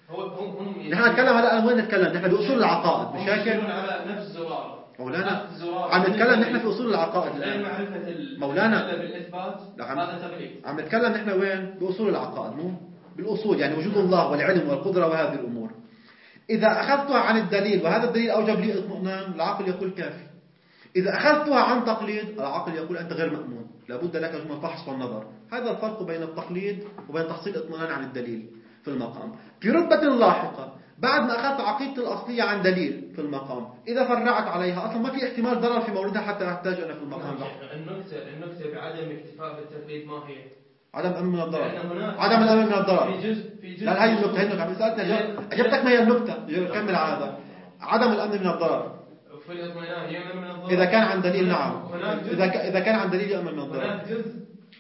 نحن نتكلم هلا وين نتكلم؟ نحن بأصول العقائد مشاكل على نفس زرار. مولانا عم نتكلم نحن في أصول العقائد الآن. مولانا بالإثبات هذا تقليد. عم نتكلم نحن وين؟ بأصول العقائد، مو بالأصول يعني وجود الله والعلم والقدرة وهذه الأمور. إذا أخذتها عن الدليل وهذا الدليل أوجب لي اطمئنان، العقل يقول كافي. إذا أخذتها عن تقليد، العقل يقول أنت غير مأمون، لابد لك من الفحص والنظر. هذا الفرق بين التقليد وبين تحصيل اطمئنان عن الدليل في المقام. في رتبة لاحقة بعد ما أخذت عقيدة الأصلية عن دليل في المقام، إذا فرعت عليها أصلا ما في احتمال ضرر في موردها حتى أحتاج أنا في المقام. النكتة النكتة بعدم اكتفاء بالتقليد ما هي؟ عدم الأمن من الضرر. عدم الأمن من الضرر. في جزء في جزء. لا هي النكتة هي النكتة عم سألتني أجبتك ما هي النكتة. كمل هذا. عدم الأمن من الضرر. في الاطمئنان يأمن من الضرر. إذا كان عن دليل نعم. إذا إذا كان عن دليل يأمن من الضرر. هناك جزء.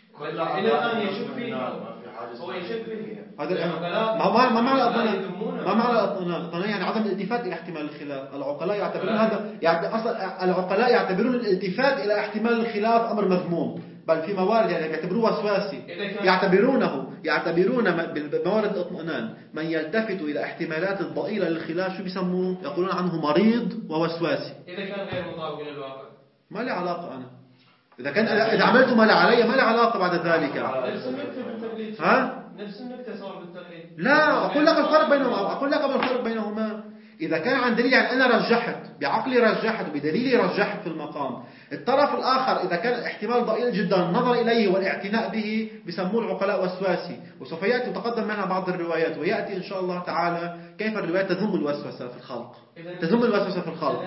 إلى الآن يشك فيه. هو يشك فيه. هذا ما ما معنى الاطمئنان؟ ما معنى الاطمئنان؟ يعني عدم الالتفات الى احتمال الخلاف. العقلاء يعتبرون هذا يعني اصلا العقلاء يعتبرون الالتفات الى احتمال الخلاف امر مذموم، بل في موارد يعني يعتبروه وسواسي. يعتبرونه يعتبرون بموارد الاطمئنان من يلتفت الى احتمالات الضئيله للخلاف شو بيسموه؟ يقولون عنه مريض ووسواسي. اذا كان غير مطابق للواقع ما لي علاقه انا. إذا كان إذا عملت ما لا علي ما له علاقة بعد ذلك. نفس النكتة بالتقليد. ها؟ نفس النكتة صار بالتقليد. لا أقول لك الفرق بينهما. أقول لك الفرق بينهما. إذا كان عن دليل يعني أنا رجحت بعقلي رجحت وبدليلي رجحت في المقام. الطرف الآخر إذا كان احتمال ضئيل جدا النظر إليه والاعتناء به بيسموه العقلاء وسواسي، وسوف يأتي وتقدم معنا بعض الروايات ويأتي إن شاء الله تعالى كيف الروايات تذم الوسوسة في الخلق. تذم الوسوسة في الخلق.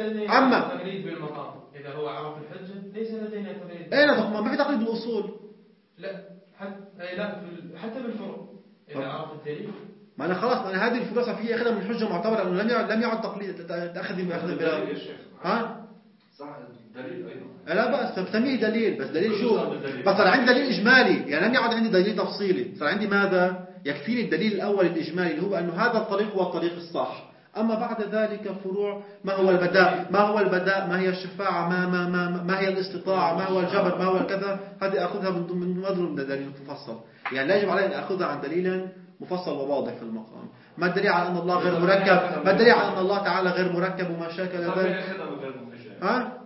أما تقليد بالمقام إذا هو عرف الحجة ليس لدينا تقليد. أين تقوم ما في تقليد بالأصول. لا حتى لا حتى بالفروع إذا عرف الدليل. ما أنا خلاص أنا هذه الفروع فيها أخذها من حجة معتبرة أنه لم يعد لم يعد تقليد تأخذ من أخذ بلا. ها؟ صح الدليل أيضا. لا بأس بسميه دليل بس دليل شو؟ بس صار عندي دليل إجمالي يعني لم يعد عندي دليل تفصيلي. صار عندي ماذا؟ يكفيني الدليل الأول الإجمالي اللي هو أنه هذا الطريق هو الطريق الصح. أما بعد ذلك فروع، ما هو البداء، ما هو البداء، ما هي الشفاعة، ما ما ما ما هي الاستطاعة، ما هو الجبر، ما هو الكذا، هذه أخذها من من مضرب دليل مفصل. يعني لا يجب علي أن أخذها عن دليل مفصل وواضح في المقام. ما الدليل على أن الله غير مركب؟ ما الدليل على أن الله تعالى غير مركب وما شاكل ذلك؟ ها؟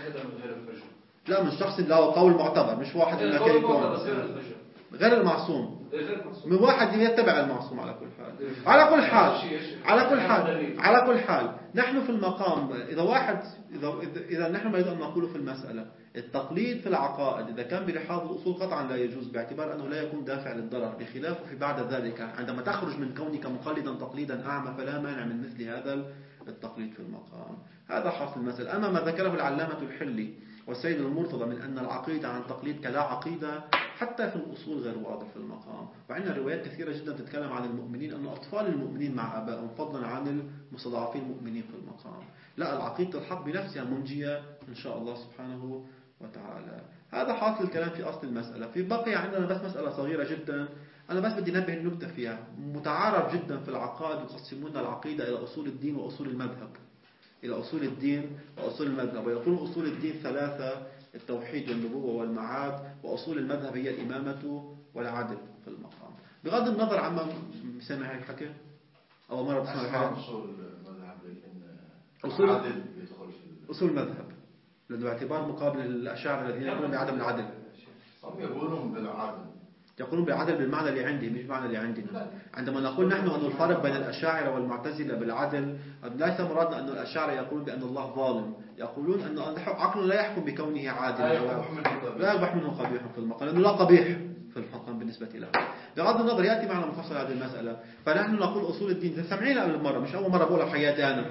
لا، من شخص له قول معتبر، مش واحد من كان يكون غير المعصوم، من واحد يتبع المعصوم. على كل حال على كل حال على كل حال على كل حال نحن في المقام، إذا واحد إذا إذا نحن نريد أن نقول في المسألة التقليد في العقائد إذا كان بلحاظ الأصول قطعا لا يجوز، باعتبار أنه لا يكون دافع للضرر، بخلافه في بعد ذلك عندما تخرج من كونك مقلدا تقليدا أعمى فلا مانع من مثل هذا التقليد في المقام. هذا حاصل المسألة. أما ما ذكره العلامة الحلي والسيد المرتضى من أن العقيدة عن تقليد كلا عقيدة، حتى في الأصول غير واضح في المقام. وعندنا روايات كثيرة جدا تتكلم عن المؤمنين أن أطفال المؤمنين مع آبائهم، فضلا عن المستضعفين المؤمنين في المقام. لا، العقيدة الحق بنفسها منجية إن شاء الله سبحانه وتعالى. هذا حاصل الكلام في أصل المسألة. في بقي عندنا بس مسألة صغيرة جدا، أنا بس بدي نبه النكتة فيها. متعارف جدا في العقائد يقسمون العقيدة إلى أصول الدين وأصول المذهب، إلى أصول الدين وأصول المذهب. ويقول أصول الدين ثلاثة: التوحيد والنبوة والمعاد. وأصول المذهب هي الإمامة والعدل في المقام. بغض النظر عما سمع هيك حكي أو مرة بسمع الحكي أصول المذهب، لأن أصول العدل يدخل في أصول المذهب، لأنه باعتبار مقابل الأشاعرة الذين يقولون بعدم العدل. هم يقولون بالعدل، يقولون بالعدل بالمعنى اللي عندي مش بالمعنى اللي عندنا. عندما نقول نحن أن الفرق بين الأشاعرة والمعتزلة بالعدل، ليس مرادنا أن الأشاعرة يقولون بأن الله ظالم، يقولون أن عقل لا يحكم بكونه عادلا، لا يقبح منه قبيح في المقام، لأنه لا قبيح في المقام بالنسبة له. بغض النظر يأتي معنا مفصل هذه المسألة. فنحن نقول أصول الدين، سمعينا قبل مرة، مش أول مرة بقولها بحياتي أنا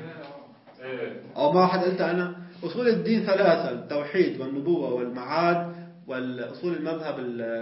أو ما واحد قلت أنا. أصول الدين ثلاثة: التوحيد والنبوة والمعاد، والأصول المذهب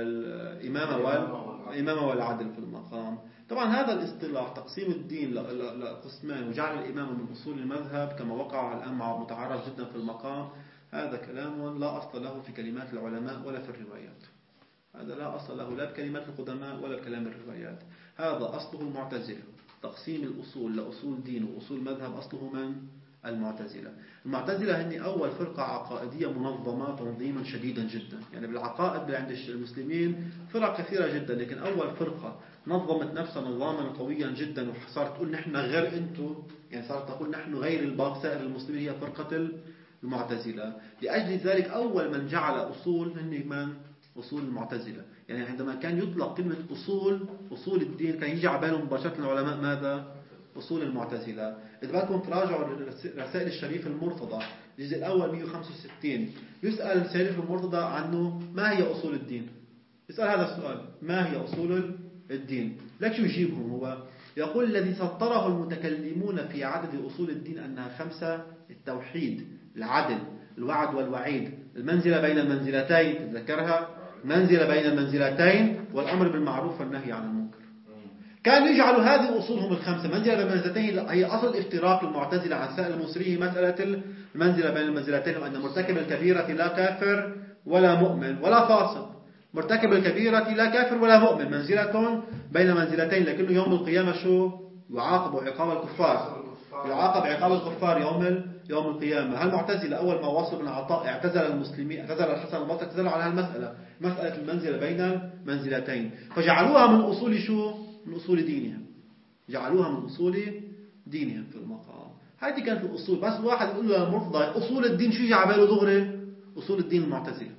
الإمامة والإمامة والعدل في المقام. طبعا هذا الاصطلاح تقسيم الدين لقسمان وجعل الإمامة من أصول المذهب كما وقع الآن مع متعارف جدا في المقام، هذا كلام لا أصل له في كلمات العلماء ولا في الروايات. هذا لا أصل له لا بكلمات القدماء ولا بكلام الروايات. هذا أصله المعتزلة. تقسيم الأصول لأصول دين وأصول مذهب أصله من؟ المعتزلة. المعتزلة هن أول فرقة عقائدية منظمة تنظيما شديدا جدا. يعني بالعقائد عند المسلمين فرق كثيرة جدا، لكن أول فرقة نظمت نفسها نظاما قويا جدا وصارت تقول نحن غير أنتم، يعني صارت تقول نحن غير الباقي سائر المسلمين، هي فرقة المعتزلة. لأجل ذلك أول من جعل أصول هن من؟ أصول المعتزلة. يعني عندما كان يطلق كلمة أصول أصول الدين كان يجي على بالهم مباشرة العلماء ماذا؟ أصول المعتزلة. إذا بدكم تراجعوا رسائل الشريف المرتضى الجزء الأول مئة وخمسة وستين، يسأل الشريف المرتضى عنه ما هي أصول الدين؟ يسأل هذا السؤال: ما هي أصول الدين؟ لك شو يجيبهم هو؟ يقول: الذي سطره المتكلمون في عدد أصول الدين أنها خمسة: التوحيد، العدل، الوعد والوعيد، المنزلة بين المنزلتين، تذكرها؟ منزلة بين المنزلتين، والأمر بالمعروف والنهي عن المنكر. كانوا يجعلوا هذه أصولهم الخمسة. منزلة بين المنزلتين هي أصل افتراق المعتزلة عن سائر المصريين، مسألة المنزلة بين المنزلتين، وأن مرتكب الكبيرة لا كافر ولا مؤمن ولا فاسق. مرتكب الكبيرة لا كافر ولا مؤمن، منزلة بين منزلتين، لكنه يوم القيامة شو؟ يعاقب عقاب الكفار، يعاقب عقاب الكفار يوم يوم القيامة. المعتزلة أول ما وصلوا بن عطاء اعتزل المسلمين، اعتزل الحسن البصري، اعتزلوا على هالمسألة، مسألة المنزلة بين منزلتين، فجعلوها من أصول شو؟ من أصول دينهم. جعلوها من أصول دينهم في المقام. هذه كانت الأصول. بس واحد يقول له المرتضى أصول الدين شو جعباله دغري؟ أصول الدين المعتزلة.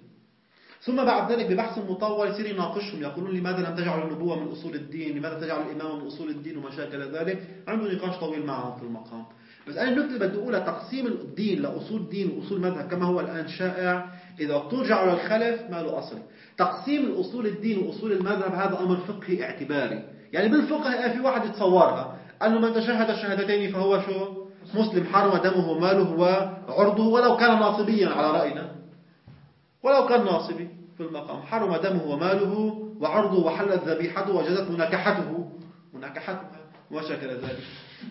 ثم بعد ذلك ببحث مطول يصير يناقشهم، يقولون لماذا لم تجعلوا النبوة من أصول الدين؟ لماذا تجعلوا الإمامة من أصول الدين؟ وما شاكل ذلك. عنده نقاش طويل معهم في المقام. بس أنا النقطة اللي بدي أقولها: تقسيم الدين لأصول دين وأصول مذهب كما هو الآن شائع، إذا ترجعوا للخلف ما له أصل. تقسيم الأصول الدين وأصول المذهب هذا أمر فقهي اعتباري. يعني بالفقه في واحد يتصورها أنه من تشهد الشهادتين فهو شو؟ مسلم، حرم دمه وماله وعرضه ولو كان ناصبيا على رأينا، ولو كان ناصبي في المقام، حرم دمه وماله وعرضه وحلت ذبيحته وجزت مناكحته مناكحته وما شكل ذلك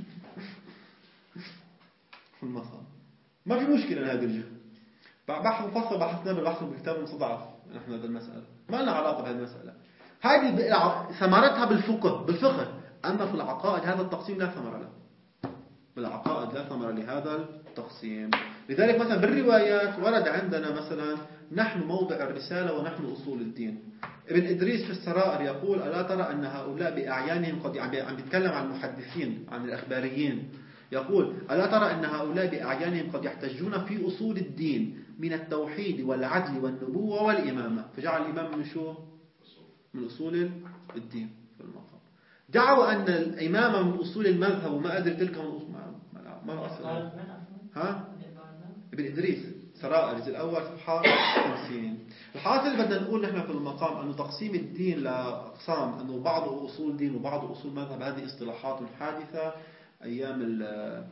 في المقام. ما في مشكلة هذه الجهة. بحث مفصل بحثنا بالبحث بكتاب مستضعف نحن هذه المسألة، ما لنا علاقة بهذه المسألة. هذه ثمرتها بالفقه بالفقه أما في العقائد هذا التقسيم لا ثمر له. بالعقائد لا ثمر لهذا التقسيم. لذلك مثلا بالروايات ورد عندنا مثلا نحن موضع الرسالة ونحن أصول الدين. ابن إدريس في السرائر يقول ألا ترى أن هؤلاء بأعيانهم قد عم بيتكلم عن المحدثين عن الأخباريين، يقول ألا ترى أن هؤلاء بأعيانهم قد يحتجون في أصول الدين من التوحيد والعدل والنبوة والإمامة، فجعل الإمام من شو؟ من أصول الدين في المقام. دعوا أن الإمامة من أصول المذهب وما أدري تلك من أصول ما ما أصل ها ابن إدريس سرائر الجزء الأول صفحة خمسين. الحاصل اللي بدنا نقول نحن في المقام أنه تقسيم الدين لأقسام أنه بعضه أصول دين وبعضه أصول مذهب هذه اصطلاحات حادثة أيام ال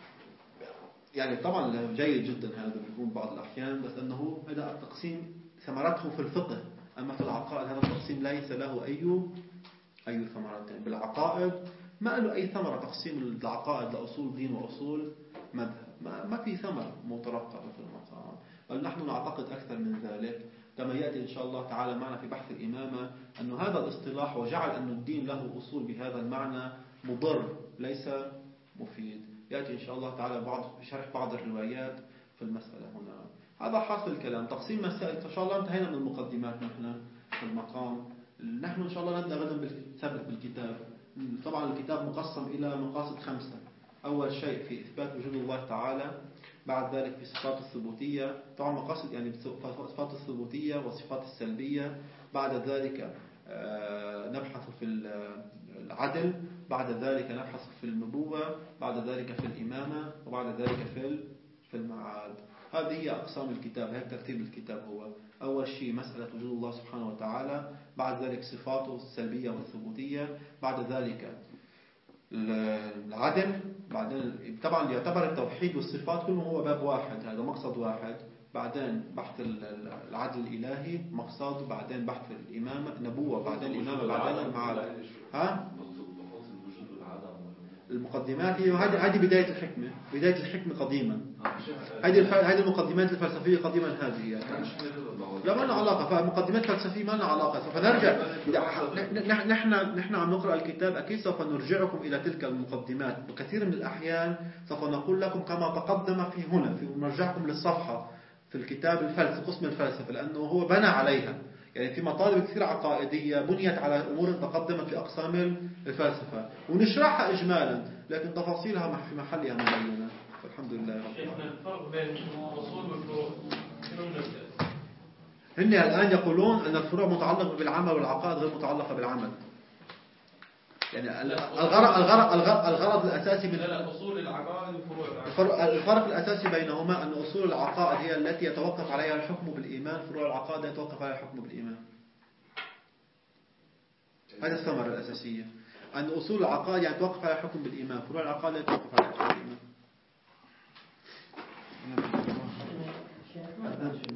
يعني طبعا جيد جدا هذا بيكون بعض الأحيان، بس أنه هذا التقسيم ثمرته في الفقه. أما في العقائد هذا التقسيم ليس له أي أي ثمرتين. بالعقائد ما له أي ثمرة تقسيم العقائد لأصول دين وأصول مذهب، ما, ما في ثمر مترقبة في المقام. بل نحن نعتقد أكثر من ذلك كما يأتي إن شاء الله تعالى معنا في بحث الإمامة أن هذا الاصطلاح وجعل أن الدين له أصول بهذا المعنى مضر ليس مفيد. يأتي إن شاء الله تعالى بعض بشرح بعض الروايات في المسألة هنا. هذا حاصل الكلام. تقسيم مسائل إن شاء الله انتهينا من المقدمات نحن في المقام. نحن إن شاء الله نبدأ غدا بالثبت بالكتاب. طبعا الكتاب مقسم إلى مقاصد خمسة. أول شيء في إثبات وجود الله تعالى، بعد ذلك في صفات الثبوتية، طبعا مقاصد يعني صفات الثبوتية والصفات السلبية، بعد ذلك نبحث في العدل، بعد ذلك نبحث في النبوة، بعد ذلك في الإمامة، وبعد ذلك في في المعاد. هذه هي أقسام الكتاب، هيك ترتيب الكتاب هو. أول شيء مسألة وجود الله سبحانه وتعالى، بعد ذلك صفاته السلبية والثبوتية، بعد ذلك العدل، بعدين طبعا يعتبر التوحيد والصفات كله هو باب واحد، هذا مقصد واحد. بعدين بحث العدل الإلهي مقصد، بعدين بحث الإمامة نبوة، بعدين الإمامة، بعدين المعاد. ها؟ المقدمات هي هذه هذه بداية الحكمة، بداية الحكمة قديما. هذه هذه المقدمات الفلسفية قديما هذه لا ما لنا علاقة، فمقدمات فلسفية ما لنا علاقة. سوف نرجع نحن نحن عم نقرأ الكتاب، أكيد سوف نرجعكم إلى تلك المقدمات. بكثير من الأحيان سوف نقول لكم كما تقدم في هنا، في نرجعكم للصفحة في الكتاب الفلسفة، قسم الفلسفة، لأنه هو بنى عليها. يعني في مطالب كثير عقائدية بنيت على أمور تقدمت في أقسام الفلسفة، ونشرحها إجمالا لكن تفاصيلها في محلها مبينة. فالحمد لله. شيخنا الفرق بين الأصول والفروع هن الآن يقولون أن الفروع متعلقة بالعمل والعقائد غير متعلقة بالعمل. يعني الغرض الغرض الغرض, الغرض الأساسي من أصول العقائد وفروع العقائد، الفرق الأساسي بينهما أن أصول العقائد هي التي يتوقف عليها الحكم بالإيمان، فروع العقائد يتوقف عليها الحكم بالإيمان. هذه الثمرة الأساسية، أن أصول العقائد يعني يتوقف عليها الحكم بالإيمان، فروع العقائد يتوقف عليها الحكم بالإيمان.